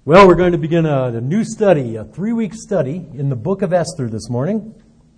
Well, we're going to begin a new study, a 3-week study in the book of Esther this morning.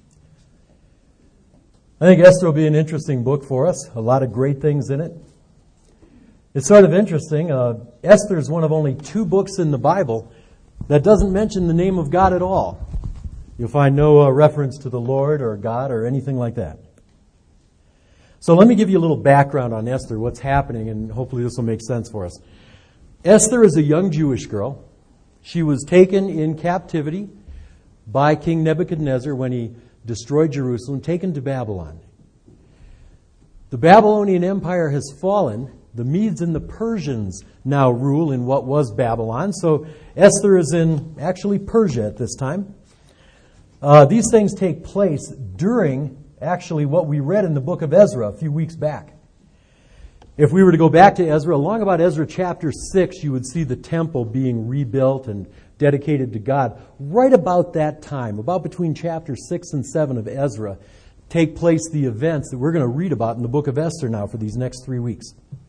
I think Esther will be an interesting book for us, a lot of great things in it. It's sort of interesting. Esther is one of only 2 books in the Bible that doesn't mention the name of God at all. You'll find no reference to the Lord or God or anything like that. So let me give you a little background on Esther, what's happening, and hopefully this will make sense for us. Esther is a young Jewish girl. She was taken in captivity by King Nebuchadnezzar when he destroyed Jerusalem, taken to Babylon. The Babylonian Empire has fallen. The Medes and the Persians now rule in what was Babylon. So Esther is in actually Persia at this time. These things take place during actually what we read in the book of Ezra a few weeks back. If we were to go back to Ezra, along about Ezra chapter 6, you would see the temple being rebuilt and dedicated to God. Right about that time, about between chapter 6 and 7 of Ezra, take place the events that we're going to read about in the book of Esther now for these next 3 weeks.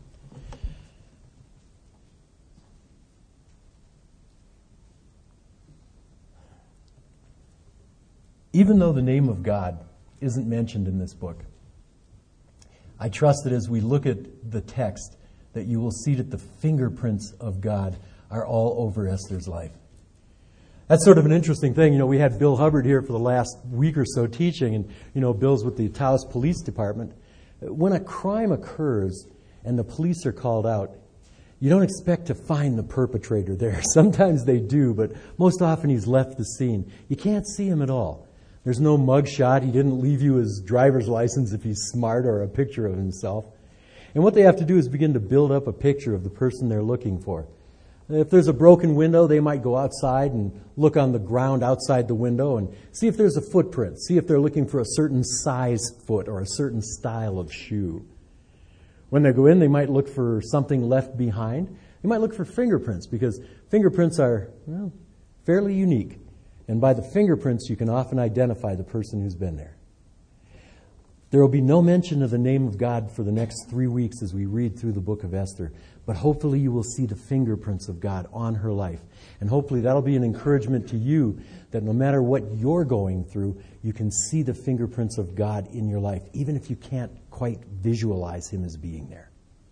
Even though the name of God isn't mentioned in this book, I trust that as we look at the text, that you will see that the fingerprints of God are all over Esther's life. That's sort of an interesting thing. You know, we had Bill Hubbard here for the last week or so teaching, and, you know, Bill's with the Taos Police Department. When a crime occurs and the police are called out, you don't expect to find the perpetrator there. Sometimes they do, but most often he's left the scene. You can't see him at all. There's no mugshot. He didn't leave you his driver's license if he's smart or a picture of himself. And what they have to do is begin to build up a picture of the person they're looking for. If there's a broken window, they might go outside and look on the ground outside the window and see if there's a footprint, see if they're looking for a certain size foot or a certain style of shoe. When they go in, they might look for something left behind. They might look for fingerprints because fingerprints are, well, fairly unique. And by the fingerprints, you can often identify the person who's been there. There will be no mention of the name of God for the next 3 weeks as we read through the book of Esther. But hopefully you will see the fingerprints of God on her life. And hopefully that'll be an encouragement to you that no matter what you're going through, you can see the fingerprints of God in your life, even if you can't quite visualize Him as being there.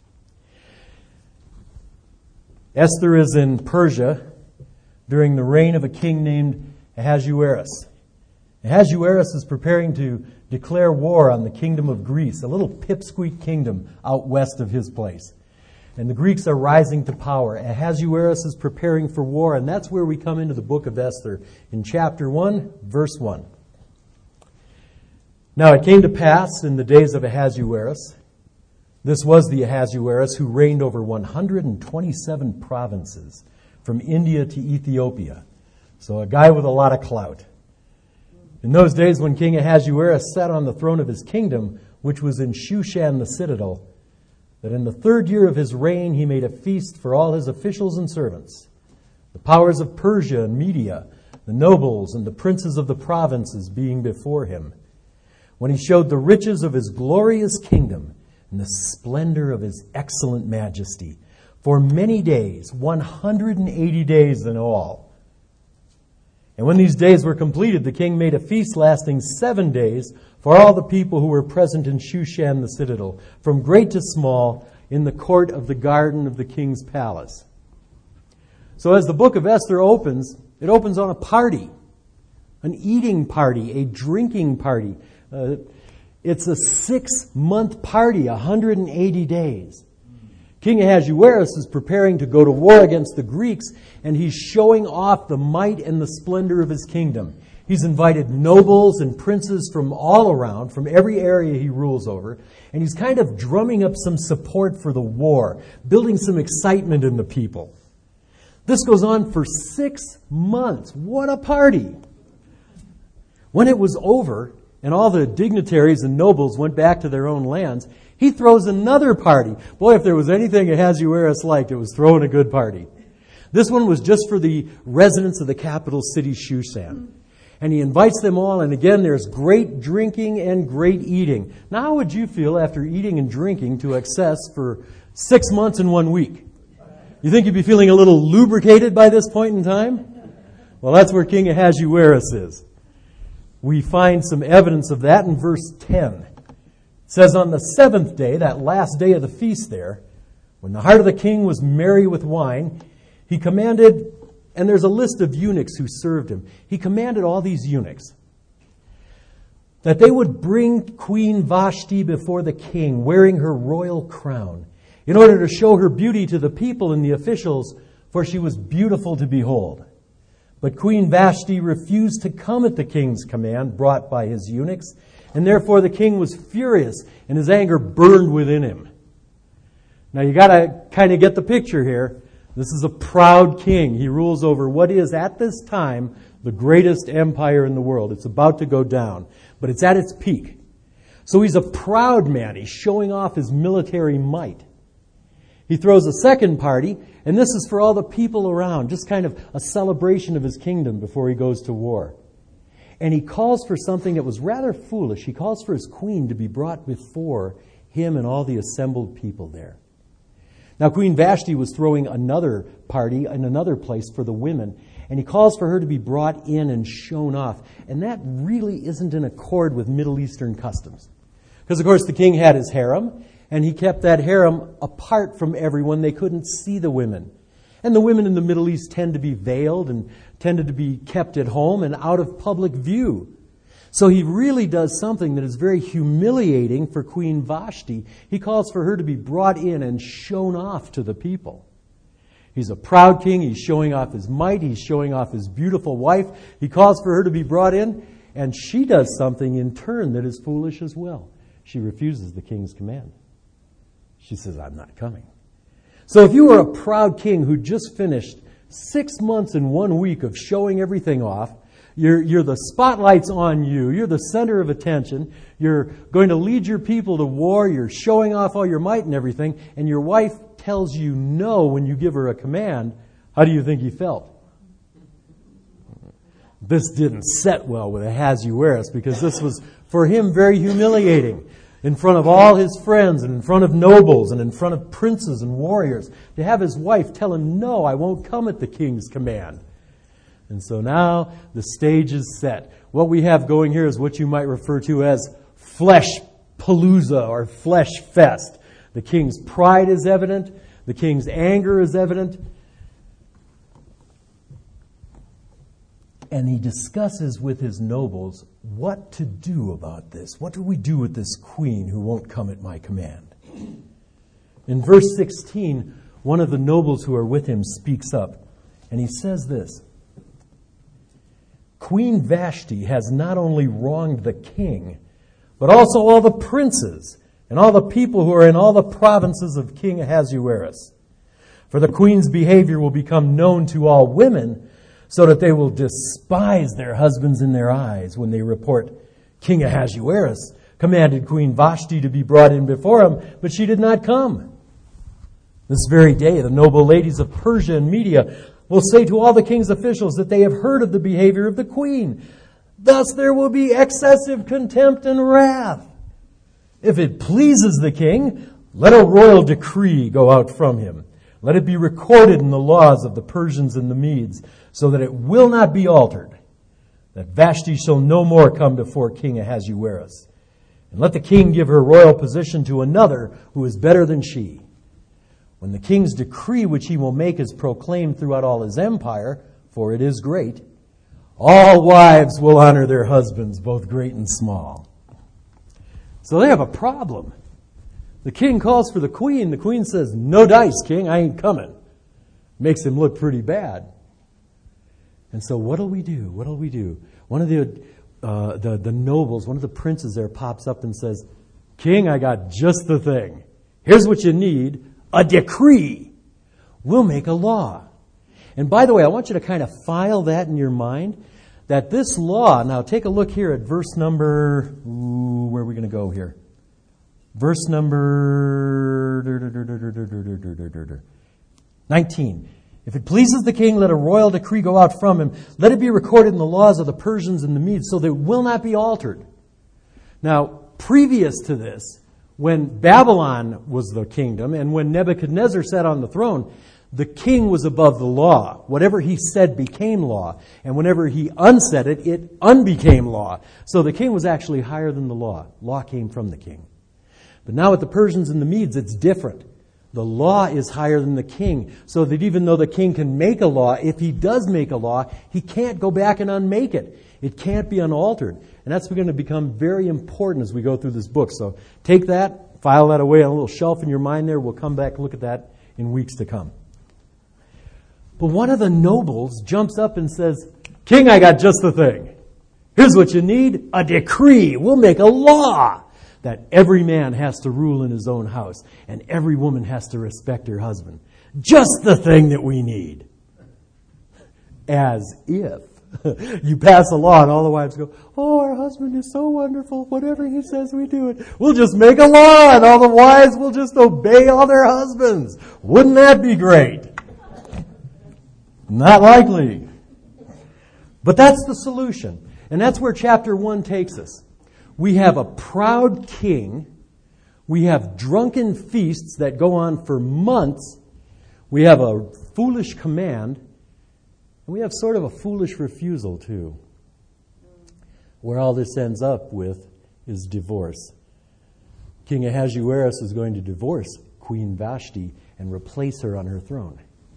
Esther is in Persia during the reign of a king named Ahasuerus. Ahasuerus is preparing to declare war on the kingdom of Greece, a little pipsqueak kingdom out west of his place. And the Greeks are rising to power. Ahasuerus is preparing for war, and that's where we come into the book of Esther in chapter 1, verse 1. Now it came to pass in the days of Ahasuerus, this was the Ahasuerus who reigned over 127 provinces, from India to Ethiopia. So a guy with a lot of clout. In those days when King Ahasuerus sat on the throne of his kingdom, which was in Shushan the citadel, that in the 3rd year of his reign he made a feast for all his officials and servants, the powers of Persia and Media, the nobles and the princes of the provinces being before him, when he showed the riches of his glorious kingdom and the splendor of his excellent majesty, for many days, 180 days in all. And when these days were completed, the king made a feast lasting 7 days for all the people who were present in Shushan the citadel, from great to small, in the court of the garden of the king's palace. So as the book of Esther opens, it opens on a party, an eating party, a drinking party. It's a 6-month party, 180 days. King Ahasuerus is preparing to go to war against the Greeks, and he's showing off the might and the splendor of his kingdom. He's invited nobles and princes from all around, from every area he rules over, and he's kind of drumming up some support for the war, building some excitement in the people. This goes on for 6 months. What a party! When it was over, and all the dignitaries and nobles went back to their own lands, he throws another party. Boy, if there was anything Ahasuerus liked, it was throwing a good party. This one was just for the residents of the capital city, Shushan. And he invites them all, and again, there's great drinking and great eating. Now, how would you feel after eating and drinking to excess for 6 months and 1 week? You think you'd be feeling a little lubricated by this point in time? Well, that's where King Ahasuerus is. We find some evidence of that in verse 10. It says, on the seventh day, that last day of the feast there, when the heart of the king was merry with wine, he commanded, and there's a list of eunuchs who served him. He commanded all these eunuchs that they would bring Queen Vashti before the king, wearing her royal crown, in order to show her beauty to the people and the officials, for she was beautiful to behold. But Queen Vashti refused to come at the king's command brought by his eunuchs, and therefore the king was furious, and his anger burned within him. Now you got to kind of get the picture here. This is a proud king. He rules over what is, at this time, the greatest empire in the world. It's about to go down, but it's at its peak. So he's a proud man. He's showing off his military might. He throws a second party, and this is for all the people around, just kind of a celebration of his kingdom before he goes to war. And he calls for something that was rather foolish. He calls for his queen to be brought before him and all the assembled people there. Now, Queen Vashti was throwing another party in another place for the women, and he calls for her to be brought in and shown off. And that really isn't in accord with Middle Eastern customs. Because, of course, the king had his harem, and he kept that harem apart from everyone. They couldn't see the women. And the women in the Middle East tend to be veiled and tended to be kept at home and out of public view. So he really does something that is very humiliating for Queen Vashti. He calls for her to be brought in and shown off to the people. He's a proud king. He's showing off his might. He's showing off his beautiful wife. He calls for her to be brought in, and she does something in turn that is foolish as well. She refuses the king's command. She says, I'm not coming. So if you were a proud king who just finished 6 months and 1 week of showing everything off, you're the spotlight's on you. You're the center of attention. You're going to lead your people to war. You're showing off all your might and everything. And your wife tells you no when you give her a command. How do you think he felt? This didn't set well with Ahasuerus, because this was for him very humiliating. In front of all his friends and in front of nobles and in front of princes and warriors, to have his wife tell him, no, I won't come at the king's command. And so now the stage is set. What we have going here is what you might refer to as flesh palooza or flesh fest. The king's pride is evident. The king's anger is evident. And he discusses with his nobles what to do about this. What do we do with this queen who won't come at my command? In verse 16, one of the nobles who are with him speaks up, and he says this: Queen Vashti has not only wronged the king, but also all the princes and all the people who are in all the provinces of King Ahasuerus. For the queen's behavior will become known to all women, so that they will despise their husbands in their eyes when they report, King Ahasuerus commanded Queen Vashti to be brought in before him, but she did not come. This very day, the noble ladies of Persia and Media will say to all the king's officials that they have heard of the behavior of the queen. Thus there will be excessive contempt and wrath. If it pleases the king, let a royal decree go out from him. Let it be recorded in the laws of the Persians and the Medes, so that it will not be altered, that Vashti shall no more come before King Ahasuerus. And let the king give her royal position to another who is better than she. When the king's decree which he will make is proclaimed throughout all his empire, for it is great, all wives will honor their husbands, both great and small. So they have a problem. The king calls for the queen. The queen says, no dice, king, I ain't coming. Makes him look pretty bad. And so what'll we do? What'll we do? One of the nobles, one of the princes there pops up and says, King, I got just the thing. Here's what you need, a decree. We'll make a law. And by the way, I want you to kind of file that in your mind, that this law, now take a look here at verse number, where are we going to go here? Verse number 19. If it pleases the king, let a royal decree go out from him. Let it be recorded in the laws of the Persians and the Medes, so that it will not be altered. Now, previous to this, when Babylon was the kingdom and when Nebuchadnezzar sat on the throne, the king was above the law. Whatever he said became law. And whenever he unsaid it, it unbecame law. So the king was actually higher than the law. Law came from the king. But now with the Persians and the Medes, it's different. The law is higher than the king. So that even though the king can make a law, if he does make a law, he can't go back and unmake it. It can't be unaltered. And that's going to become very important as we go through this book. So take that, file that away on a little shelf in your mind there. We'll come back and look at that in weeks to come. But one of the nobles jumps up and says, "King, I got just the thing. Here's what you need, a decree. We'll make a law that every man has to rule in his own house and every woman has to respect her husband. Just the thing that we need." As if you pass a law and all the wives go, "Oh, our husband is so wonderful. Whatever he says, we do it. We'll just make a law and all the wives will just obey all their husbands. Wouldn't that be great?" Not likely. But that's the solution. And that's where chapter 1 takes us. We have a proud king. We have drunken feasts that go on for months. We have a foolish command. And we have sort of a foolish refusal, too. Where all this ends up with is divorce. King Ahasuerus is going to divorce Queen Vashti and replace her on her throne.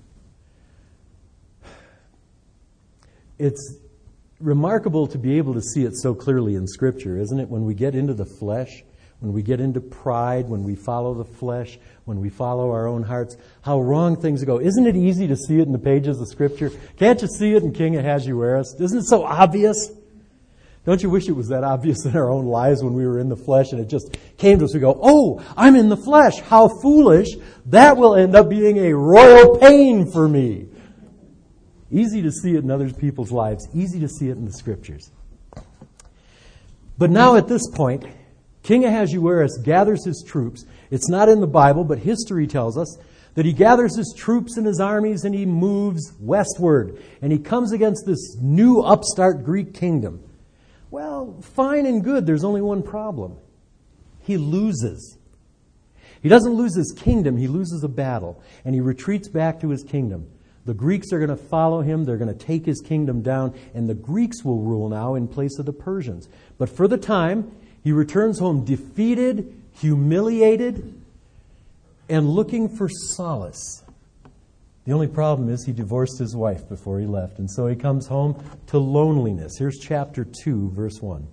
It's remarkable to be able to see it so clearly in Scripture, isn't it? When we get into the flesh, when we get into pride, when we follow the flesh, when we follow our own hearts, how wrong things go. Isn't it easy to see it in the pages of Scripture? Can't you see it in King Ahasuerus? Isn't it so obvious? Don't you wish it was that obvious in our own lives when we were in the flesh and it just came to us? We go, "Oh, I'm in the flesh. How foolish. That will end up being a royal pain for me." Easy to see it in other people's lives. Easy to see it in the Scriptures. But now at this point, King Ahasuerus gathers his troops. It's not in the Bible, but history tells us that he gathers his troops and his armies and he moves westward. And he comes against this new upstart Greek kingdom. Well, fine and good. There's only one problem. He loses. He doesn't lose his kingdom. He loses a battle. And he retreats back to his kingdom. The Greeks are going to follow him. They're going to take his kingdom down. And the Greeks will rule now in place of the Persians. But for the time, he returns home defeated, humiliated, and looking for solace. The only problem is he divorced his wife before he left. And so he comes home to loneliness. Here's chapter 2, verse 1.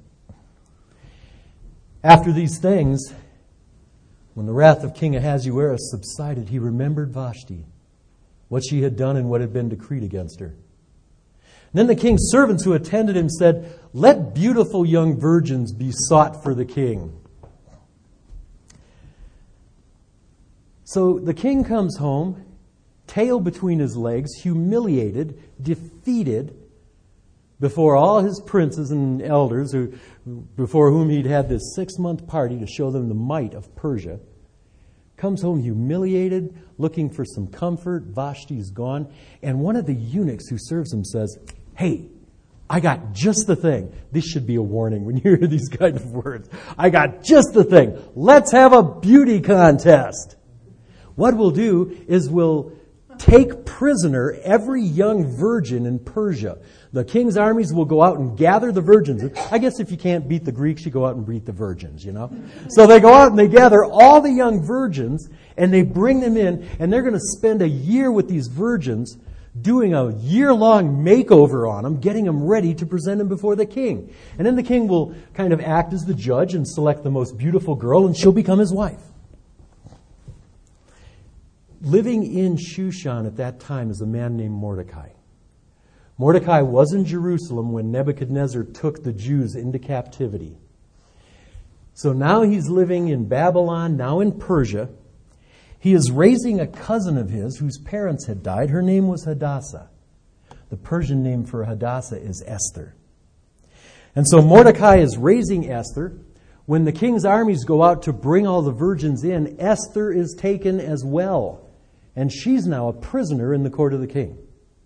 After these things, when the wrath of King Ahasuerus subsided, he remembered Vashti, what she had done and what had been decreed against her. And then the king's servants who attended him said, "Let beautiful young virgins be sought for the king." So the king comes home, tail between his legs, humiliated, defeated, before all his princes and elders, before whom he'd had this 6-month party to show them the might of Persia. Comes home humiliated, looking for some comfort. Vashti's gone. And one of the eunuchs who serves him says, "Hey, I got just the thing." This should be a warning when you hear these kind of words. "I got just the thing. Let's have a beauty contest." What we'll do is we'll take prisoner every young virgin in Persia. The king's armies will go out and gather the virgins. I guess if you can't beat the Greeks, you go out and beat the virgins, you know. So they go out and they gather all the young virgins and they bring them in, and they're going to spend a year with these virgins doing a year-long makeover on them, getting them ready to present them before the king. And then the king will kind of act as the judge and select the most beautiful girl, and she'll become his wife. Living in Shushan at that time is a man named Mordecai. Mordecai was in Jerusalem when Nebuchadnezzar took the Jews into captivity. So now he's living in Babylon, now in Persia. He is raising a cousin of his whose parents had died. Her name was Hadassah. The Persian name for Hadassah is Esther. And so Mordecai is raising Esther. When the king's armies go out to bring all the virgins in, Esther is taken as well. And she's now a prisoner in the court of the king.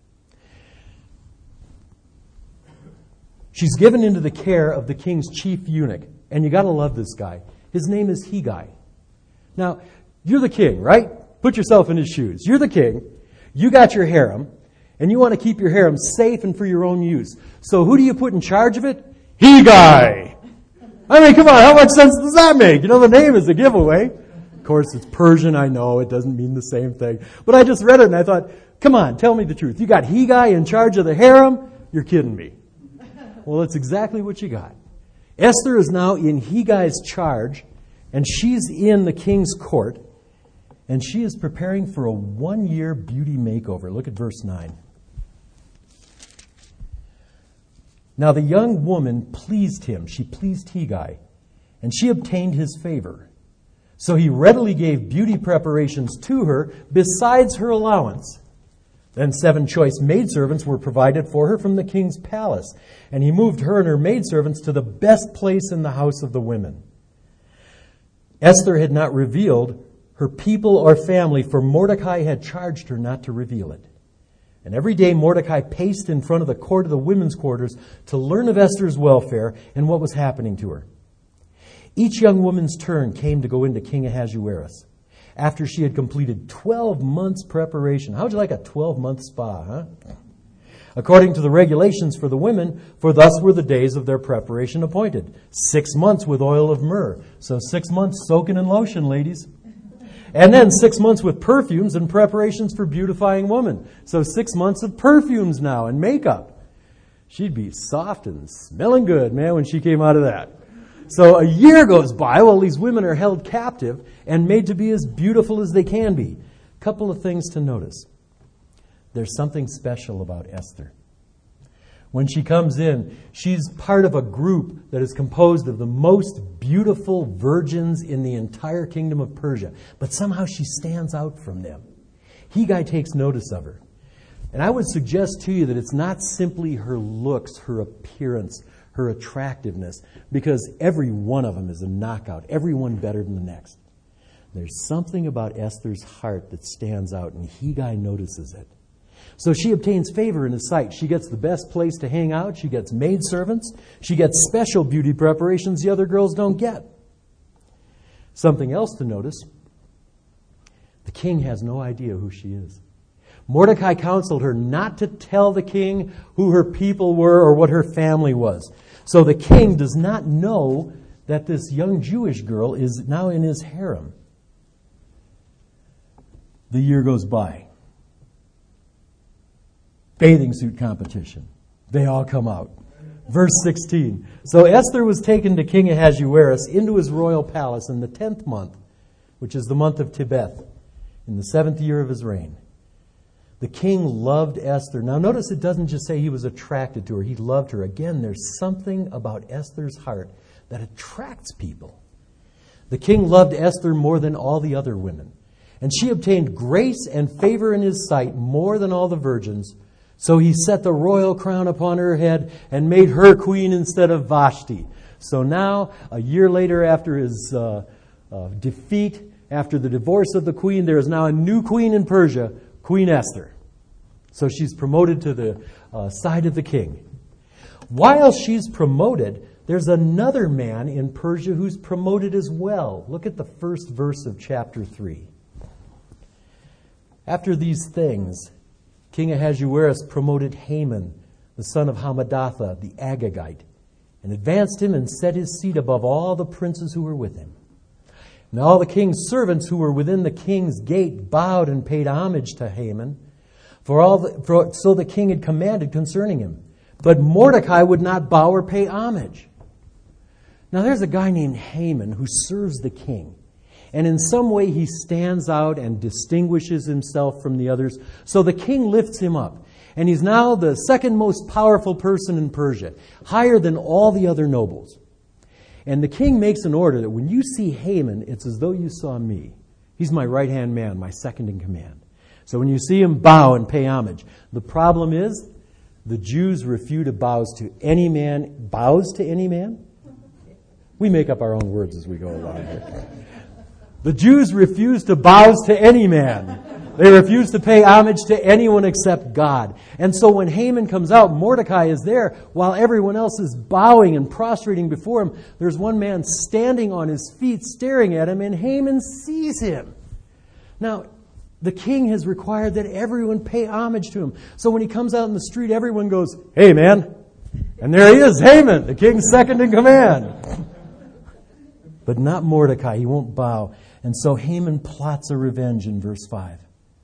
She's given into the care of the king's chief eunuch. And you got to love this guy. His name is Hegai. Now, you're the king, right? Put yourself in his shoes. You're the king. You got your harem, and you want to keep your harem safe and for your own use. So who do you put in charge of it? Hegai! I mean, come on, how much sense does that make? You know, the name is a giveaway. Of course, it's Persian, I know, it doesn't mean the same thing. But I just read it and I thought, come on, tell me the truth. You got Hegai in charge of the harem? You're kidding me. Well, that's exactly what you got. Esther is now in Hegai's charge, and she's in the king's court, and she is preparing for a 1-year beauty makeover. Look at verse 9. Now the young woman pleased him. She pleased Hegai, and she obtained his favor. So he readily gave beauty preparations to her besides her allowance. Then 7 choice maidservants were provided for her from the king's palace, and he moved her and her maidservants to the best place in the house of the women. Esther had not revealed her people or family, for Mordecai had charged her not to reveal it. And every day Mordecai paced in front of the court of the women's quarters to learn of Esther's welfare and what was happening to her. Each young woman's turn came to go into King Ahasuerus after she had completed 12 months preparation. How would you like a 12-month spa, huh? According to the regulations for the women, for thus were the days of their preparation appointed. 6 months with oil of myrrh. So 6 months soaking in lotion, ladies. And then 6 months with perfumes and preparations for beautifying woman. So 6 months of perfumes now and makeup. She'd be soft and smelling good, man, when she came out of that. So a year goes by while these women are held captive and made to be as beautiful as they can be. Couple of things to notice. There's something special about Esther. When she comes in, she's part of a group that is composed of the most beautiful virgins in the entire kingdom of Persia. But somehow she stands out from them. Hegai takes notice of her. And I would suggest to you that it's not simply her looks, her appearance, her attractiveness, because every one of them is a knockout, every one better than the next. There's something about Esther's heart that stands out, and Hegai notices it. So she obtains favor in his sight. She gets the best place to hang out. She gets maidservants. She gets special beauty preparations the other girls don't get. Something else to notice, the king has no idea who she is. Mordecai counseled her not to tell the king who her people were or what her family was. So the king does not know that this young Jewish girl is now in his harem. The year goes by. Bathing suit competition. They all come out. Verse 16. So Esther was taken to King Ahasuerus into his royal palace in the 10th month, which is the month of Tebeth, in the 7th year of his reign. The king loved Esther. Now notice it doesn't just say he was attracted to her. He loved her. Again, there's something about Esther's heart that attracts people. The king loved Esther more than all the other women. And she obtained grace and favor in his sight more than all the virgins. So he set the royal crown upon her head and made her queen instead of Vashti. So now, a year later after his defeat, after the divorce of the queen, there is now a new queen in Persia, Queen Esther. So she's promoted to the side of the king. While she's promoted, there's another man in Persia who's promoted as well. Look at the first verse of chapter 3. After these things, King Ahasuerus promoted Haman, the son of Hammedatha, the Agagite, and advanced him and set his seat above all the princes who were with him. And all the king's servants who were within the king's gate bowed and paid homage to Haman, so the king had commanded concerning him. But Mordecai would not bow or pay homage. Now there's a guy named Haman who serves the king. And in some way he stands out and distinguishes himself from the others. So the king lifts him up. And he's now the second most powerful person in Persia, higher than all the other nobles. And the king makes an order that when you see Haman, it's as though you saw me. He's my right-hand man, my second in command. So when you see him, bow and pay homage. The problem is, the Jews refuse to bows to any man. Bows to any man? We make up our own words as we go along here. The Jews refuse to bows to any man. They refuse to pay homage to anyone except God. And so when Haman comes out, Mordecai is there while everyone else is bowing and prostrating before him. There's one man standing on his feet staring at him, and Haman sees him. Now, The king has required that everyone pay homage to him. So when he comes out in the street, everyone goes, "Hey, man." And there he is, Haman, the king's second in command. But not Mordecai. He won't bow. And so Haman plots a revenge in verse 5.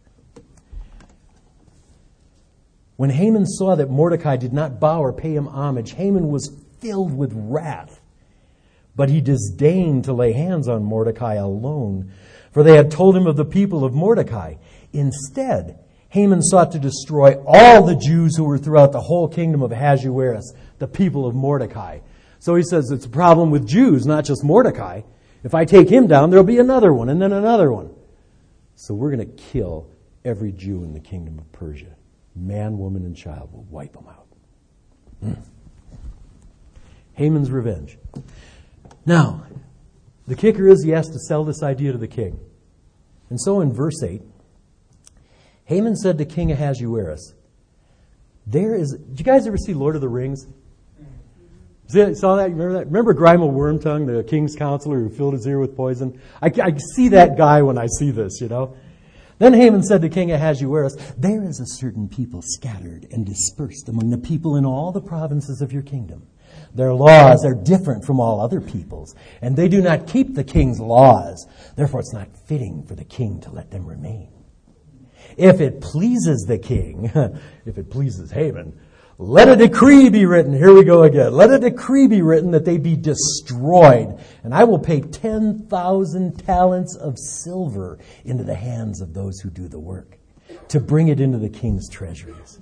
When Haman saw that Mordecai did not bow or pay him homage, Haman was filled with wrath. But he disdained to lay hands on Mordecai alone, for they had told him of the people of Mordecai. Instead, Haman sought to destroy all the Jews who were throughout the whole kingdom of Ahasuerus, the people of Mordecai. So he says it's a problem with Jews, not just Mordecai. If I take him down, there'll be another one, and then another one. So we're going to kill every Jew in the kingdom of Persia. Man, woman, and child will wipe them out. Haman's revenge. Now, the kicker is he has to sell this idea to the king. And so in verse 8, Haman said to King Ahasuerus, did you guys ever see Lord of the Rings? Saw that? You remember that? Remember Grima Wormtongue, the king's counselor who filled his ear with poison? I see that guy when I see this, you know. Then Haman said to King Ahasuerus, there is a certain people scattered and dispersed among the people in all the provinces of your kingdom. Their laws are different from all other people's, and they do not keep the king's laws. Therefore, it's not fitting for the king to let them remain. If it pleases the king, if it pleases Haman, let a decree be written. Here we go again. Let a decree be written that they be destroyed, and I will pay 10,000 talents of silver into the hands of those who do the work, to bring it into the king's treasuries.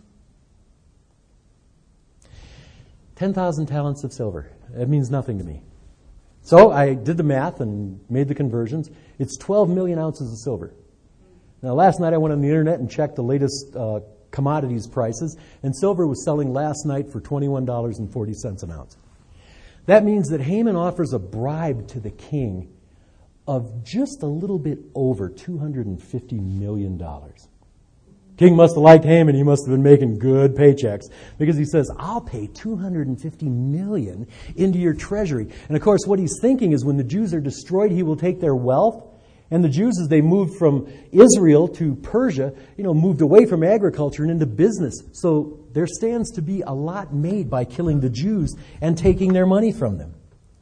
10,000 talents of silver. That means nothing to me. So I did the math and made the conversions. It's 12 million ounces of silver. Now, last night I went on the internet and checked the latest commodities prices, and silver was selling last night for $21.40 an ounce. That means that Haman offers a bribe to the king of just a little bit over $250 million. King must have liked Haman. He must have been making good paychecks, because he says, I'll pay $250 million into your treasury. And of course, what he's thinking is when the Jews are destroyed, he will take their wealth. And the Jews, as they moved from Israel to Persia, moved away from agriculture and into business. So there stands to be a lot made by killing the Jews and taking their money from them.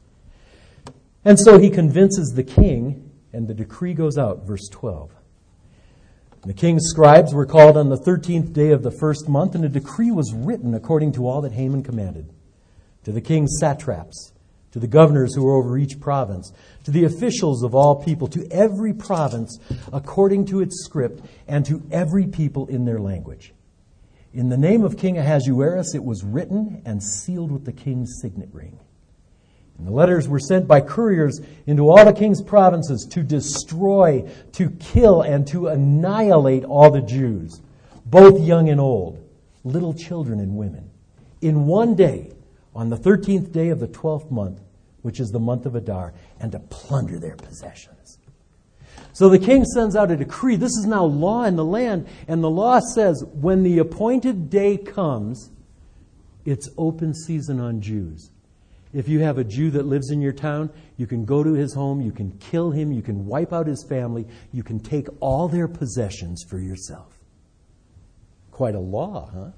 And so he convinces the king, and the decree goes out, verse 12. The king's scribes were called on the 13th day of the first month, and a decree was written according to all that Haman commanded. To the king's satraps, to the governors who were over each province, to the officials of all people, to every province according to its script, and to every people in their language. In the name of King Ahasuerus it was written and sealed with the king's signet ring. And the letters were sent by couriers into all the king's provinces to destroy, to kill, and to annihilate all the Jews, both young and old, little children and women, in one day, on the 13th day of the 12th month, which is the month of Adar, and to plunder their possessions. So the king sends out a decree. This is now law in the land, and the law says when the appointed day comes, it's open season on Jews. If you have a Jew that lives in your town, you can go to his home, you can kill him, you can wipe out his family, you can take all their possessions for yourself. Quite a law, huh?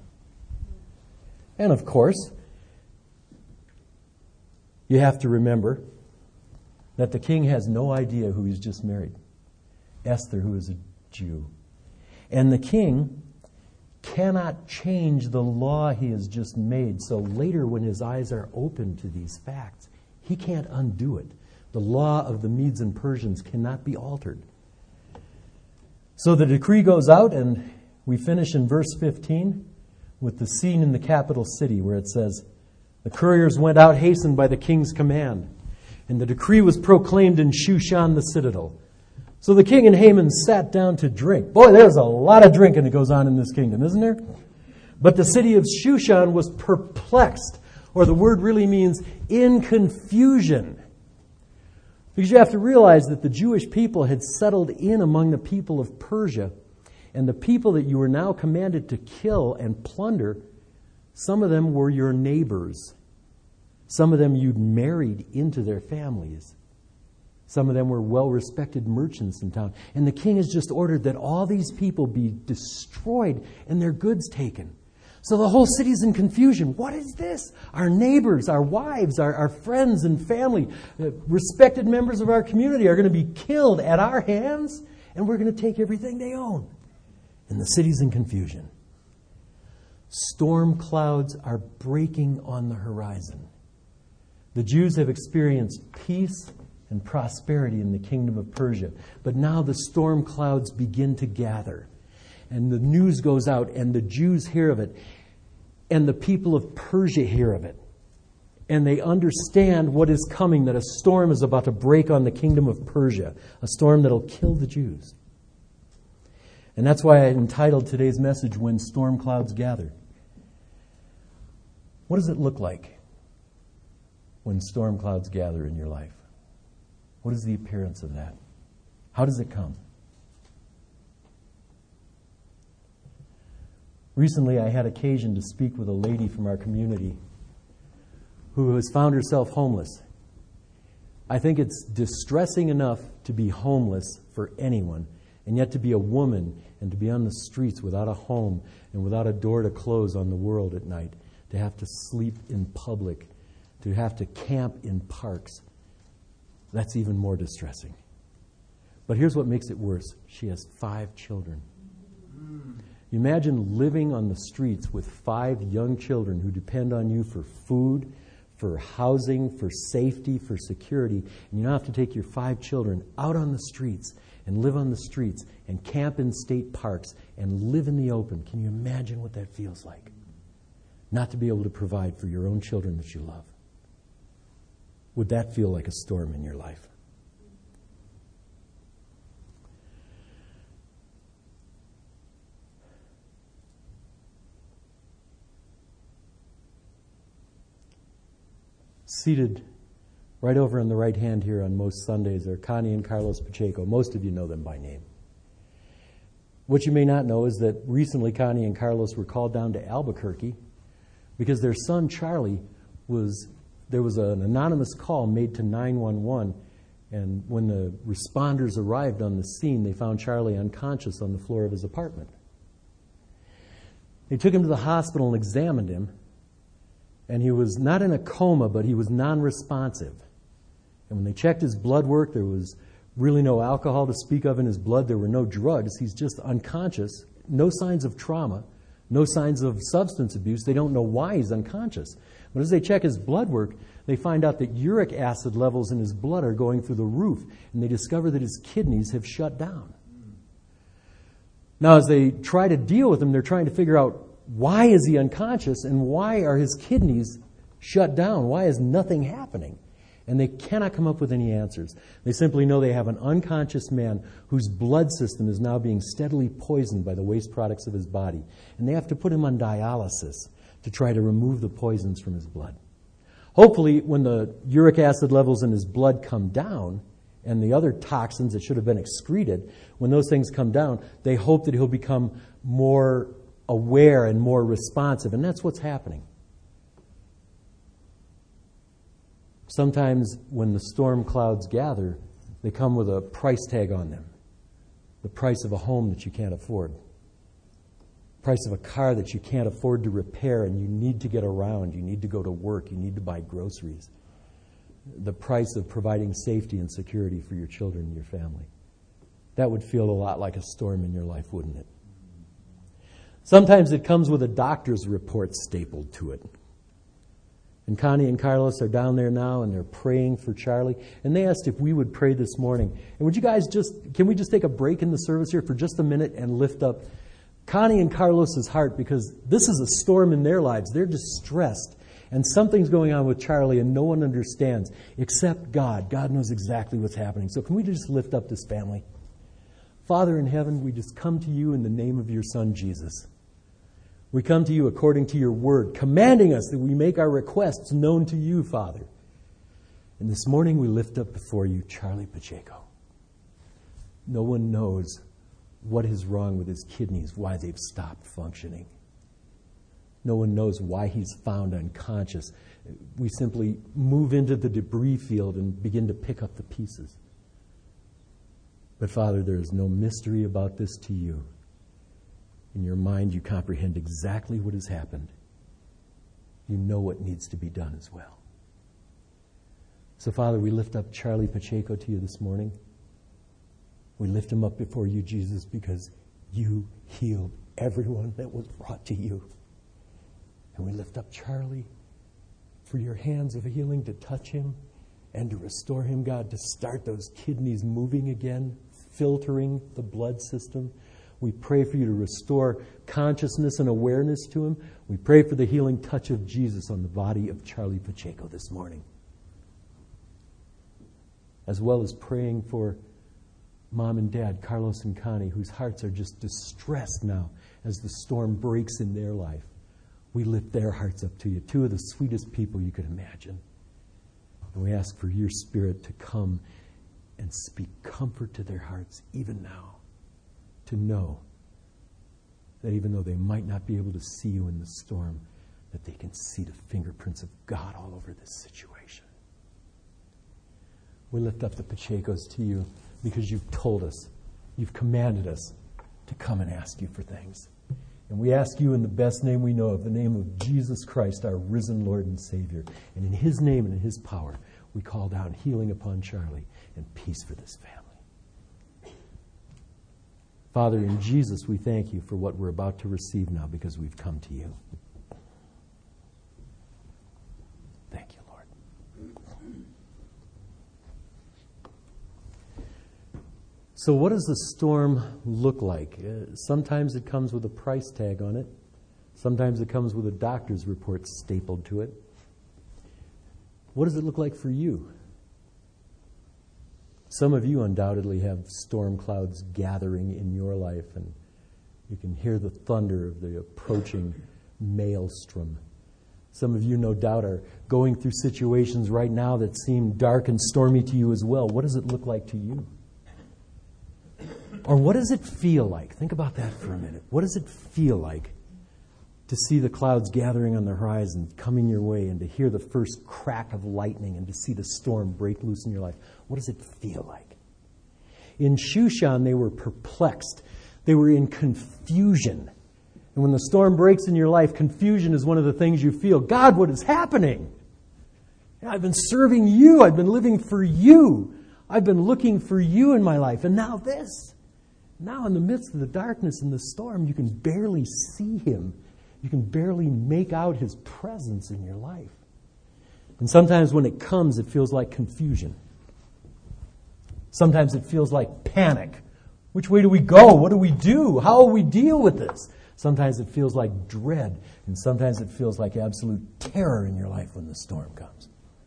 And of course, you have to remember that the king has no idea who he's just married. Esther, who is a Jew. And the king cannot change the law he has just made. So later, when his eyes are open to these facts, he can't undo it. The law of the Medes and Persians cannot be altered. So the decree goes out, and we finish in verse 15 with the scene in the capital city where it says, the couriers went out hastened by the king's command, and the decree was proclaimed in Shushan the citadel. So the king and Haman sat down to drink. Boy, there's a lot of drinking that goes on in this kingdom, isn't there? But the city of Shushan was perplexed, or the word really means in confusion. Because you have to realize that the Jewish people had settled in among the people of Persia, and the people that you were now commanded to kill and plunder, some of them were your neighbors. Some of them you'd married into their families. Some of them were well-respected merchants in town. And the king has just ordered that all these people be destroyed and their goods taken. So the whole city's in confusion. What is this? Our neighbors, our wives, our friends and family, respected members of our community are going to be killed at our hands, and we're going to take everything they own. And the city's in confusion. Storm clouds are breaking on the horizon. The Jews have experienced peace and prosperity in the kingdom of Persia. But now the storm clouds begin to gather. And the news goes out, and the Jews hear of it. And the people of Persia hear of it. And they understand what is coming, that a storm is about to break on the kingdom of Persia. A storm that'll kill the Jews. And that's why I entitled today's message, When Storm Clouds Gather. What does it look like when storm clouds gather in your life? What is the appearance of that? How does it come? Recently, I had occasion to speak with a lady from our community who has found herself homeless. I think it's distressing enough to be homeless for anyone, and yet to be a woman and to be on the streets without a home and without a door to close on the world at night, to have to sleep in public, to have to camp in parks. That's even more distressing. But here's what makes it worse. She has 5 children. You imagine living on the streets with 5 young children who depend on you for food, for housing, for safety, for security, and you now have to take your 5 children out on the streets and live on the streets and camp in state parks and live in the open. Can you imagine what that feels like? Not to be able to provide for your own children that you love. Would that feel like a storm in your life? Seated right over on the right hand here on most Sundays are Connie and Carlos Pacheco. Most of you know them by name. What you may not know is that recently Connie and Carlos were called down to Albuquerque because their son Charlie there was an anonymous call made to 911, and when the responders arrived on the scene, they found Charlie unconscious on the floor of his apartment. They took him to the hospital and examined him, and he was not in a coma, but he was non-responsive. And when they checked his blood work, there was really no alcohol to speak of in his blood. There were no drugs. He's just unconscious, no signs of trauma, no signs of substance abuse. They don't know why he's unconscious. But as they check his blood work, they find out that uric acid levels in his blood are going through the roof, and they discover that his kidneys have shut down. Now, as they try to deal with him, they're trying to figure out, why is he unconscious, and why are his kidneys shut down? Why is nothing happening? And they cannot come up with any answers. They simply know they have an unconscious man whose blood system is now being steadily poisoned by the waste products of his body. And they have to put him on dialysis to try to remove the poisons from his blood. Hopefully, when the uric acid levels in his blood come down, and the other toxins that should have been excreted, when those things come down, they hope that he'll become more aware and more responsive. And that's what's happening. Sometimes when the storm clouds gather, they come with a price tag on them. The price of a home that you can't afford. Price of a car that you can't afford to repair, and you need to get around. You need to go to work. You need to buy groceries. The price of providing safety and security for your children and your family. That would feel a lot like a storm in your life, wouldn't it? Sometimes it comes with a doctor's report stapled to it. And Connie and Carlos are down there now, and they're praying for Charlie. And they asked if we would pray this morning. And would you guys can we just take a break in the service here for just a minute and lift up Connie and Carlos's heart, because this is a storm in their lives. They're distressed, and something's going on with Charlie, and no one understands except God. God knows exactly what's happening. So can we just lift up this family? Father in heaven, we just come to you in the name of your Son, Jesus. We come to you according to your word, commanding us that we make our requests known to you, Father. And this morning we lift up before you Charlie Pacheco. No one knows what is wrong with his kidneys, why they've stopped functioning. No one knows why he's found unconscious. We simply move into the debris field and begin to pick up the pieces. But Father, there is no mystery about this to you. In your mind, you comprehend exactly what has happened. You know what needs to be done as well. So Father, we lift up Charlie Pacheco to you this morning. We lift him up before you, Jesus, because you healed everyone that was brought to you. And we lift up Charlie for your hands of healing to touch him and to restore him, God, to start those kidneys moving again, filtering the blood system. We pray for you to restore consciousness and awareness to him. We pray for the healing touch of Jesus on the body of Charlie Pacheco this morning. As well as praying for Mom and Dad, Carlos and Connie, whose hearts are just distressed now as the storm breaks in their life. We lift their hearts up to you, two of the sweetest people you could imagine. And we ask for your Spirit to come and speak comfort to their hearts even now, to know that even though they might not be able to see you in the storm, that they can see the fingerprints of God all over this situation. We lift up the Pachecos to you because you've told us, you've commanded us to come and ask you for things. And we ask you in the best name we know of, the name of Jesus Christ, our risen Lord and Savior. And in his name and in his power, we call down healing upon Charlie and peace for this family. Father, in Jesus, we thank you for what we're about to receive now because we've come to you. Thank you, Lord. So what does the storm look like? Sometimes it comes with a price tag on it. Sometimes it comes with a doctor's report stapled to it. What does it look like for you? Some of you undoubtedly have storm clouds gathering in your life, and you can hear the thunder of the approaching maelstrom. Some of you, no doubt, are going through situations right now that seem dark and stormy to you as well. What does it look like to you? Or what does it feel like? Think about that for a minute. What does it feel like to see the clouds gathering on the horizon, coming your way, and to hear the first crack of lightning, and to see the storm break loose in your life? What does it feel like? In Shushan, they were perplexed. They were in confusion. And when the storm breaks in your life, confusion is one of the things you feel. God, what is happening? I've been serving you. I've been living for you. I've been looking for you in my life. And now this. Now in the midst of the darkness and the storm, you can barely see him. You can barely make out his presence in your life. And sometimes when it comes, it feels like confusion. Sometimes it feels like panic. Which way do we go? What do we do? How will we deal with this? Sometimes it feels like dread. And sometimes it feels like absolute terror in your life when the storm comes.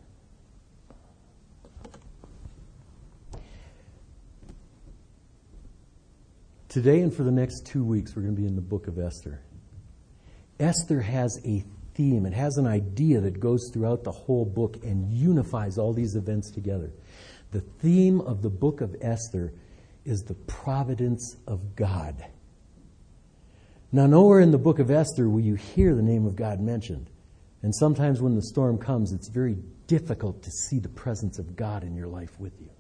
Today and for the next 2 weeks, we're going to be in the book of Esther. Esther has a theme. It has an idea that goes throughout the whole book and unifies all these events together. The theme of the book of Esther is the providence of God. Now, nowhere in the book of Esther will you hear the name of God mentioned. And sometimes when the storm comes, it's very difficult to see the presence of God in your life with you.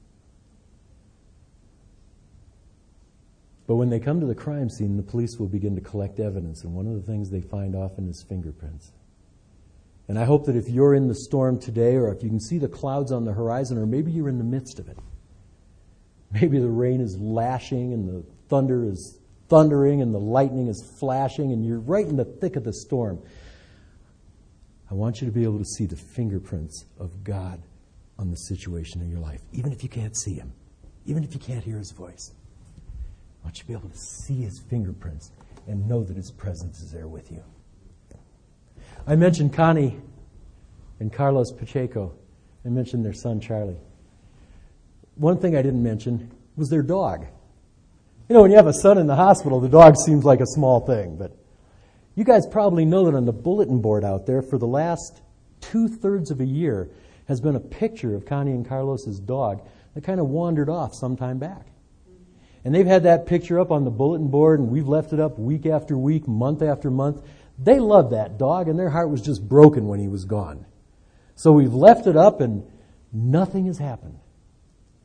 But when they come to the crime scene, the police will begin to collect evidence. And one of the things they find often is fingerprints. And I hope that if you're in the storm today, or if you can see the clouds on the horizon, or maybe you're in the midst of it, maybe the rain is lashing and the thunder is thundering and the lightning is flashing and you're right in the thick of the storm, I want you to be able to see the fingerprints of God on the situation in your life, even if you can't see him, even if you can't hear his voice. I want you to be able to see his fingerprints and know that his presence is there with you. I mentioned Connie and Carlos Pacheco. I mentioned their son, Charlie. One thing I didn't mention was their dog. You know, when you have a son in the hospital, the dog seems like a small thing. But you guys probably know that on the bulletin board out there for the last 2/3 of a year has been a picture of Connie and Carlos's dog that kind of wandered off some time back. And they've had that picture up on the bulletin board, and we've left it up week after week, month after month. They love that dog, and their heart was just broken when he was gone. So we've left it up, and nothing has happened.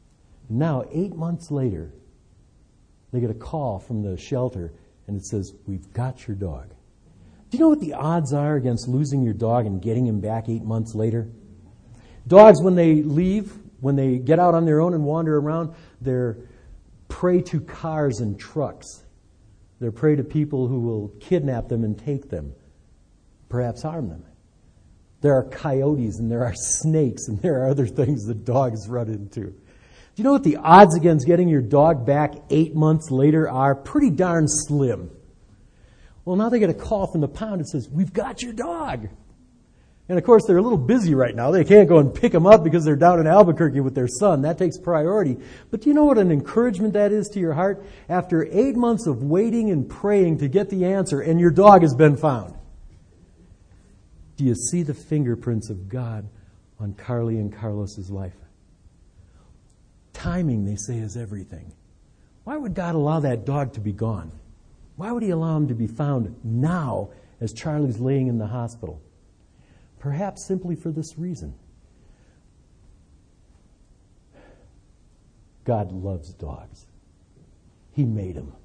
Now, 8 months later, they get a call from the shelter, and it says, "We've got your dog." Do you know what the odds are against losing your dog and getting him back 8 months later? Dogs, when they leave, when they get out on their own and wander around, they're prey to cars and trucks. They're prey to people who will kidnap them and take them, perhaps harm them. There are coyotes and there are snakes and there are other things that dogs run into. Do you know what the odds against getting your dog back 8 months later are? Pretty darn slim. Well, now they get a call from the pound that says, "We've got your dog." And of course, they're a little busy right now. They can't go and pick him up because they're down in Albuquerque with their son. That takes priority. But do you know what an encouragement that is to your heart? After 8 months of waiting and praying to get the answer, and your dog has been found. Do you see the fingerprints of God on Carly and Carlos's life? Timing, they say, is everything. Why would God allow that dog to be gone? Why would he allow him to be found now as Charlie's laying in the hospital? Perhaps simply for this reason. God loves dogs. He made them.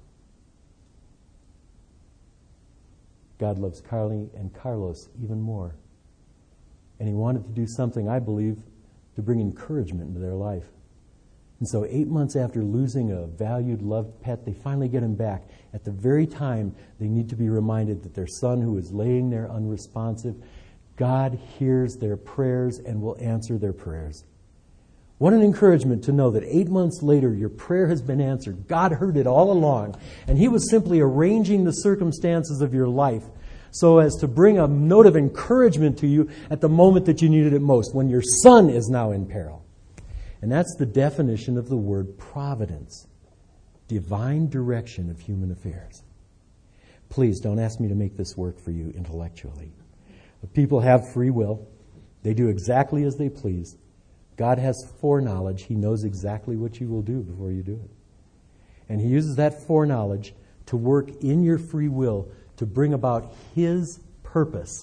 God loves Carly and Carlos even more. And he wanted to do something, I believe, to bring encouragement into their life. And so 8 months after losing a valued, loved pet, they finally get him back. At the very time, they need to be reminded that their son, who is laying there unresponsive, God hears their prayers and will answer their prayers. What an encouragement to know that 8 months later, your prayer has been answered. God heard it all along, and he was simply arranging the circumstances of your life so as to bring a note of encouragement to you at the moment that you needed it most, when your son is now in peril. And that's the definition of the word providence, divine direction of human affairs. Please don't ask me to make this work for you intellectually. People have free will. They do exactly as they please. God has foreknowledge. He knows exactly what you will do before you do it. And he uses that foreknowledge to work in your free will to bring about his purpose.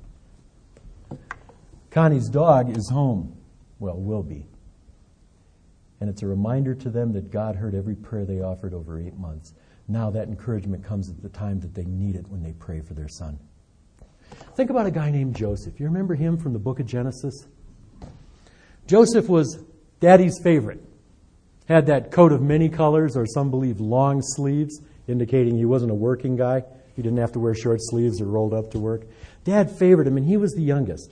Connie's dog is home. Well, will be. And it's a reminder to them that God heard every prayer they offered over 8 months. Now that encouragement comes at the time that they need it when they pray for their son. Think about a guy named Joseph. You remember him from the book of Genesis? Joseph was Daddy's favorite. Had that coat of many colors, or some believe long sleeves, indicating he wasn't a working guy. He didn't have to wear short sleeves or rolled up to work. Dad favored him, and he was the youngest.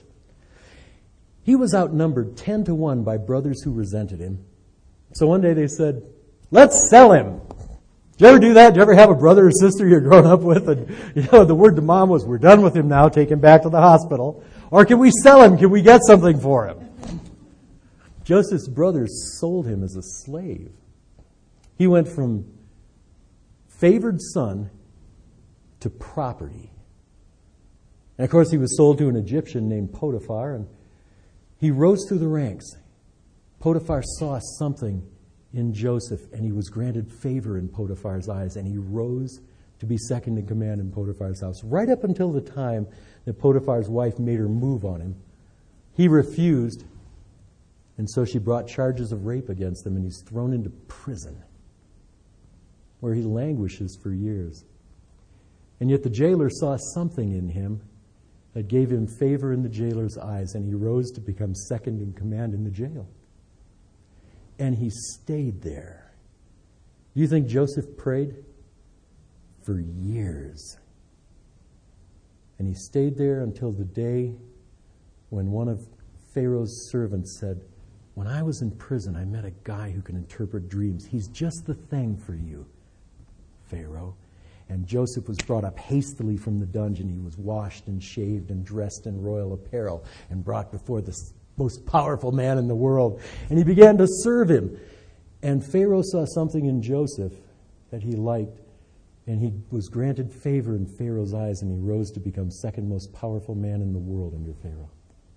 He was outnumbered 10-1 by brothers who resented him. So one day they said, "Let's sell him." Did you ever do that? Did you ever have a brother or sister you're growing up with? And the word to mom was, "We're done with him now. Take him back to the hospital." Or, "Can we sell him? Can we get something for him?" Joseph's brothers sold him as a slave. He went from favored son to property. And of course, he was sold to an Egyptian named Potiphar, and he rose through the ranks. Potiphar saw something in Joseph, and he was granted favor in Potiphar's eyes, and he rose to be second in command in Potiphar's house, right up until the time that Potiphar's wife made her move on him. He refused, and so she brought charges of rape against him, and he's thrown into prison, where he languishes for years. And yet the jailer saw something in him that gave him favor in the jailer's eyes, and he rose to become second in command in the jail. And he stayed there. Do you think Joseph prayed? For years. And he stayed there until the day when one of Pharaoh's servants said, "When I was in prison, I met a guy who can interpret dreams. He's just the thing for you, Pharaoh." And Joseph was brought up hastily from the dungeon. He was washed and shaved and dressed in royal apparel and brought before the most powerful man in the world. And he began to serve him. And Pharaoh saw something in Joseph that he liked, and he was granted favor in Pharaoh's eyes, and he rose to become second most powerful man in the world under Pharaoh.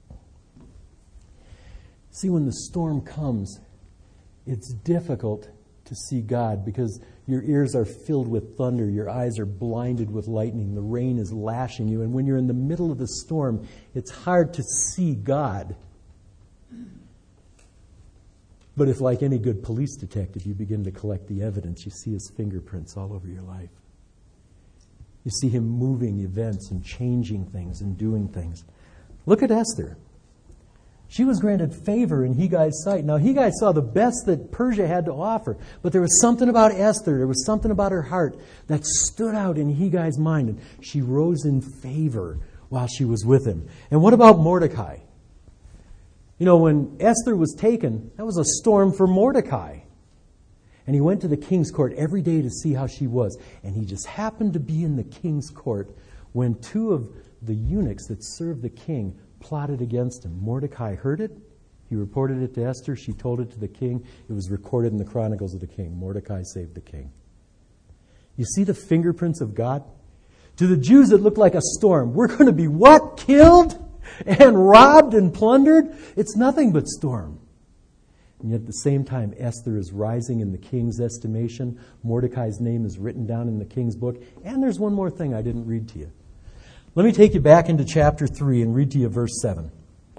See, when the storm comes, it's difficult to see God because your ears are filled with thunder, your eyes are blinded with lightning, the rain is lashing you, and when you're in the middle of the storm, it's hard to see God. But if, like any good police detective, you begin to collect the evidence, you see his fingerprints all over your life. You see him moving events and changing things and doing things. Look at Esther. She was granted favor in Hegai's sight. Now, Hegai saw the best that Persia had to offer, but there was something about Esther, there was something about her heart that stood out in Hegai's mind, and she rose in favor while she was with him. And what about Mordecai? You know, when Esther was taken, that was a storm for Mordecai. And he went to the king's court every day to see how she was. And he just happened to be in the king's court when two of the eunuchs that served the king plotted against him. Mordecai heard it. He reported it to Esther. She told it to the king. It was recorded in the Chronicles of the King. Mordecai saved the king. You see the fingerprints of God? To the Jews, it looked like a storm. We're going to be what? Killed and robbed and plundered? It's nothing but storm. And yet at the same time, Esther is rising in the king's estimation. Mordecai's name is written down in the king's book. And there's one more thing I didn't read to you. Let me take you back into chapter 3 and read to you verse 7.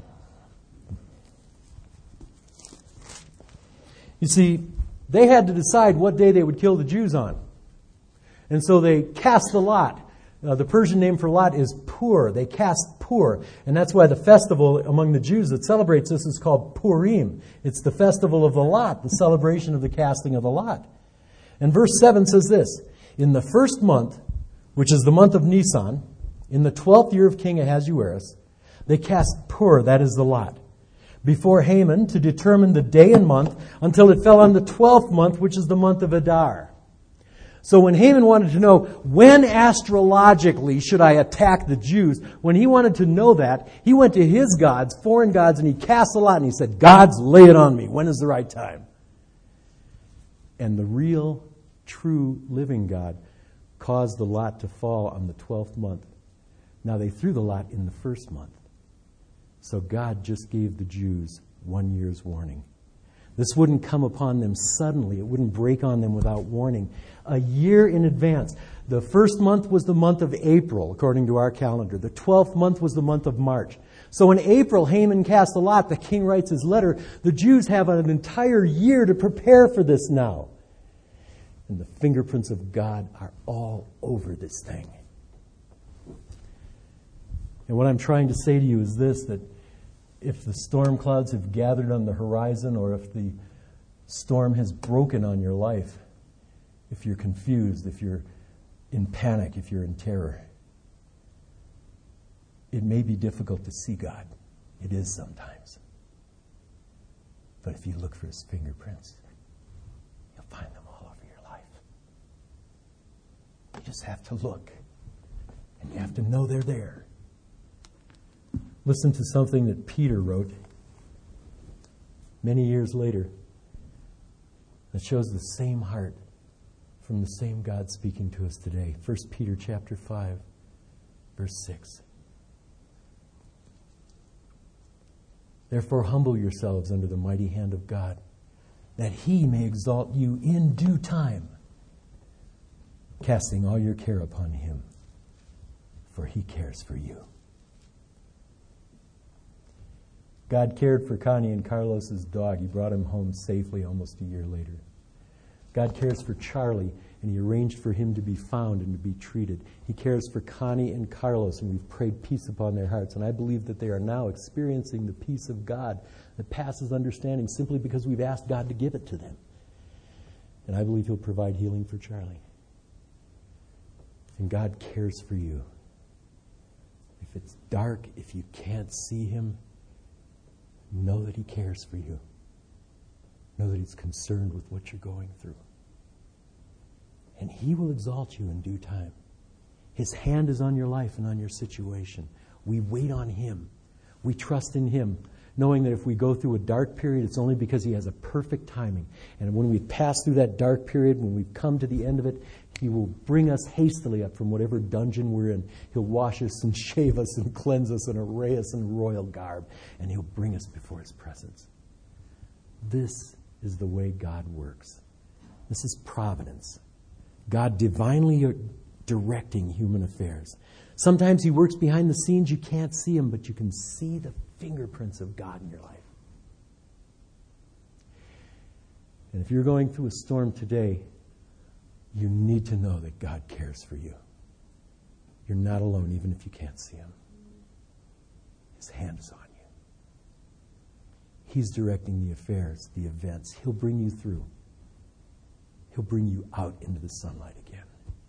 You see, they had to decide what day they would kill the Jews on. And so they cast the lot. The Persian name for lot is Pur. They cast Pur. And that's why the festival among the Jews that celebrates this is called Purim. It's the festival of the lot, the celebration of the casting of the lot. And verse 7 says this, in the first month, which is the month of Nisan, in the 12th year of King Ahasuerus, they cast Pur, that is the lot, before Haman to determine the day and month until it fell on the 12th month, which is the month of Adar. So when Haman wanted to know when astrologically should I attack the Jews, when he wanted to know that, he went to his gods, foreign gods, and he cast a lot and he said, gods, lay it on me. When is the right time? And the real, true, living God caused the lot to fall on the 12th month. Now they threw the lot in the first month. So God just gave the Jews 1 year's warning. This wouldn't come upon them suddenly. It wouldn't break on them without warning. A year in advance. The first month was the month of April, according to our calendar. The 12th month was the month of March. So in April, Haman cast a lot. The king writes his letter. The Jews have an entire year to prepare for this now. And the fingerprints of God are all over this thing. And what I'm trying to say to you is this, that if the storm clouds have gathered on the horizon, or if the storm has broken on your life, if you're confused, if you're in panic, if you're in terror, it may be difficult to see God. It is sometimes. But if you look for his fingerprints, you'll find them all over your life. You just have to look, and you have to know they're there. Listen to something that Peter wrote many years later that shows the same heart from the same God speaking to us today. 1 Peter chapter 5, verse 6. Therefore humble yourselves under the mighty hand of God, that he may exalt you in due time, casting all your care upon him, for he cares for you. God cared for Connie and Carlos's dog. He brought him home safely almost a year later. God cares for Charlie, and he arranged for him to be found and to be treated. He cares for Connie and Carlos, and we've prayed peace upon their hearts. And I believe that they are now experiencing the peace of God that passes understanding simply because we've asked God to give it to them. And I believe he'll provide healing for Charlie. And God cares for you. If it's dark, if you can't see him, know that he cares for you. Know that he's concerned with what you're going through. And he will exalt you in due time. His hand is on your life and on your situation. We wait on him. We trust in him, knowing that if we go through a dark period, it's only because he has a perfect timing. And when we pass through that dark period, when we've come to the end of it, he will bring us hastily up from whatever dungeon we're in. He'll wash us and shave us and cleanse us and array us in royal garb. And he'll bring us before his presence. This is the way God works. This is providence. God divinely directing human affairs. Sometimes he works behind the scenes. You can't see him, but you can see the fingerprints of God in your life. And if you're going through a storm today, you need to know that God cares for you. You're not alone, even if you can't see Him. His hand is on you. He's directing the affairs, the events. He'll bring you through. He'll bring you out into the sunlight again.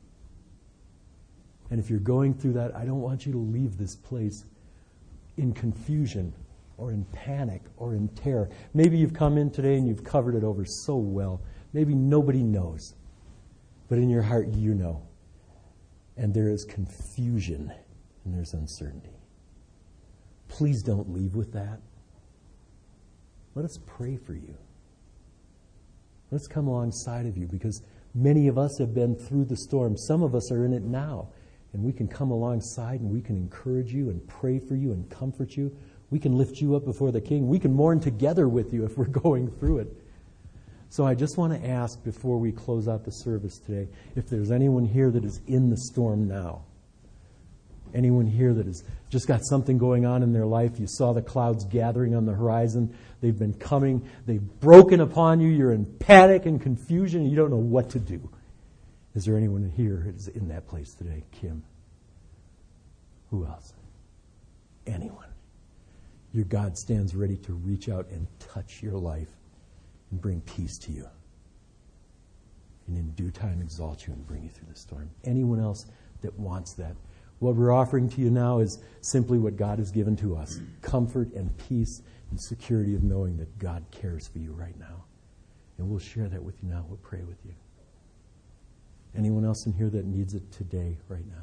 And if you're going through that, I don't want you to leave this place in confusion or in panic or in terror. Maybe you've come in today and you've covered it over so well. Maybe nobody knows. But in your heart, you know. And there is confusion and there's uncertainty. Please don't leave with that. Let us pray for you. Let's come alongside of you, because many of us have been through the storm. Some of us are in it now. And we can come alongside and we can encourage you and pray for you and comfort you. We can lift you up before the King. We can mourn together with you if we're going through it. So I just want to ask, before we close out the service today, if there's anyone here that is in the storm now. Anyone here that has just got something going on in their life. You saw the clouds gathering on the horizon. They've been coming. They've broken upon you. You're in panic and confusion. And you don't know what to do. Is there anyone here who is in that place today? Kim? Who else? Anyone. Your God stands ready to reach out and touch your life and bring peace to you. And in due time exalt you and bring you through the storm. Anyone else that wants that? What we're offering to you now is simply what God has given to us. Comfort and peace and security of knowing that God cares for you right now. And we'll share that with you now. We'll pray with you. Anyone else in here that needs it today, right now?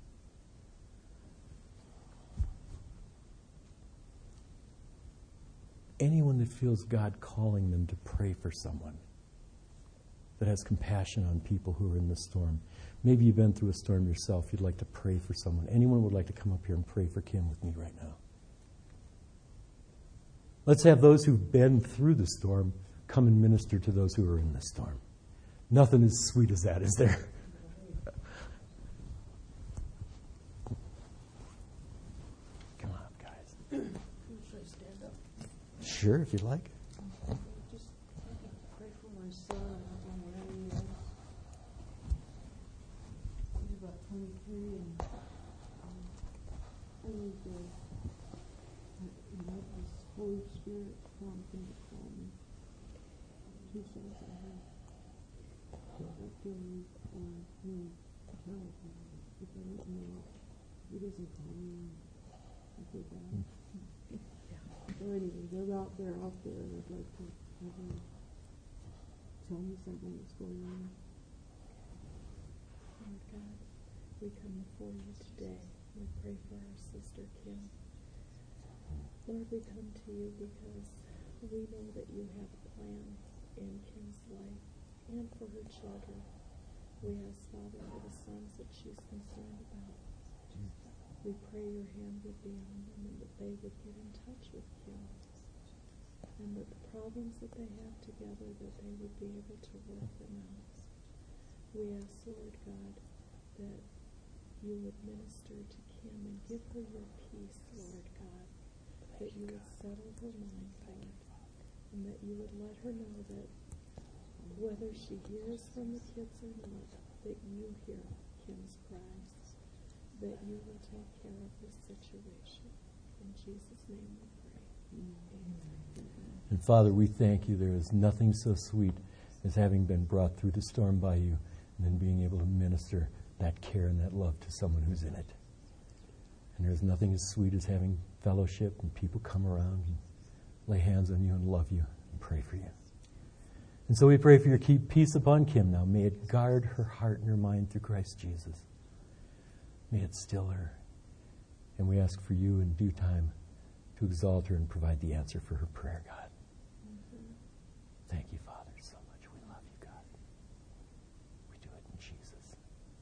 Anyone that feels God calling them to pray for someone, that has compassion on people who are in the storm. Maybe you've been through a storm yourself. You'd like to pray for someone. Anyone would like to come up here and pray for Kim with me right now? Let's have those who've been through the storm come and minister to those who are in the storm. Nothing as sweet as that, is there? Come on, guys. Should I stand up? Sure, if you'd like. Just pray for my son. I don't know where he is. He's about 23, and I need to let this Holy Spirit prompt him to call me. 2 sons I have. I feel him to tell him. If I don't know, he doesn't call me. I feel bad. So anyway, they're out there, and I'd like to have them tell me something that's going on. Lord God, we come before you today. We pray for our sister Kim. Lord, we come to you because we know that you have plans in Kim's life and for her children. We ask, Father, for the sons that she's concerned about. We pray your hand would be on them and that they would get in touch with Kim. And that the problems that they have together, that they would be able to work them out. We ask, Lord God, that you would minister to Kim and give her your peace, Lord God. That you would settle her mind, Lord. And that you would let her know that whether she hears from the kids or not, that you hear Kim's cries. That you will take care of this situation. In Jesus' name we pray. Amen. And Father, we thank you. There is nothing so sweet as having been brought through the storm by you and then being able to minister that care and that love to someone who's in it. And there's nothing as sweet as having fellowship and people come around and lay hands on you and love you and pray for you. And so we pray for your keep peace upon Kim now. May it guard her heart and her mind through Christ Jesus. May it still her. And we ask for you in due time to exalt her and provide the answer for her prayer, God. Thank you, Father, so much. We love you, God. We do it in Jesus.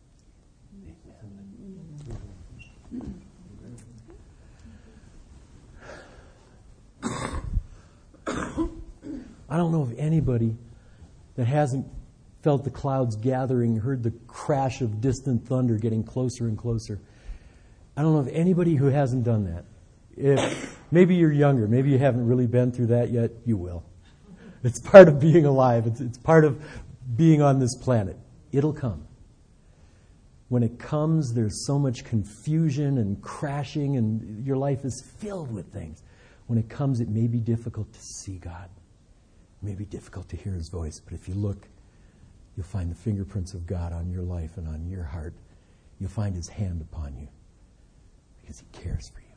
Amen. I don't know of anybody that hasn't felt the clouds gathering, heard the crash of distant thunder getting closer and closer. I don't know of anybody who hasn't done that. If maybe you're younger, maybe you haven't really been through that yet, you will. It's part of being alive. It's part of being on this planet. It'll come. When it comes, there's so much confusion and crashing, and your life is filled with things. When it comes, it may be difficult to see God. It may be difficult to hear His voice, but if you look, you'll find the fingerprints of God on your life and on your heart. You'll find His hand upon you because He cares for you.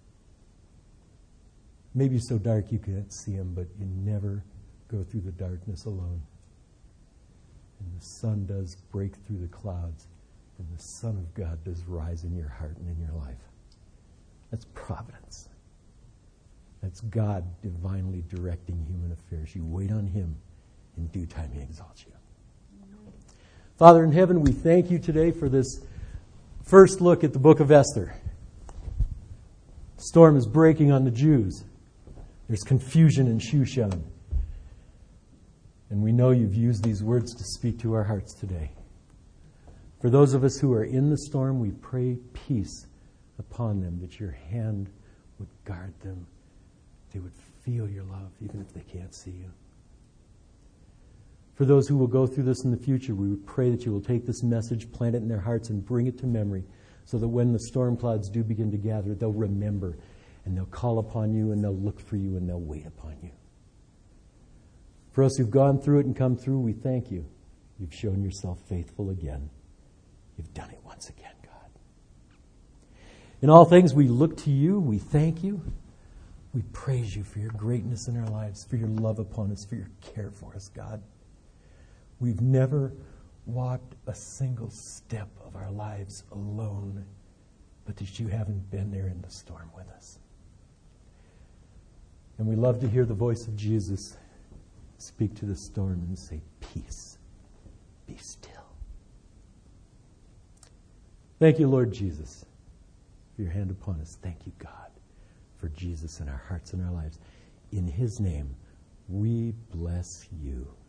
Maybe so dark you can't see Him, but you never go through the darkness alone. And the sun does break through the clouds, and the Son of God does rise in your heart and in your life. That's providence. That's God divinely directing human affairs. You wait on Him. In due time, He exalts you. Father in heaven, we thank You today for this first look at the book of Esther. The storm is breaking on the Jews. There's confusion in Shushan. And we know You've used these words to speak to our hearts today. For those of us who are in the storm, we pray peace upon them, that Your hand would guard them. They would feel Your love, even if they can't see You. For those who will go through this in the future, we would pray that You will take this message, plant it in their hearts, and bring it to memory, so that when the storm clouds do begin to gather, they'll remember, and they'll call upon You, and they'll look for You, and they'll wait upon You. For us who've gone through it and come through, we thank You. You've shown Yourself faithful again. You've done it once again, God. In all things, we look to You. We thank You. We praise You for Your greatness in our lives, for Your love upon us, for Your care for us, God. We've never walked a single step of our lives alone, but that You haven't been there in the storm with us. And we love to hear the voice of Jesus speak to the storm and say, peace, be still. Thank You, Lord Jesus, for Your hand upon us. Thank You, God, for Jesus in our hearts and our lives. In His name, we bless You.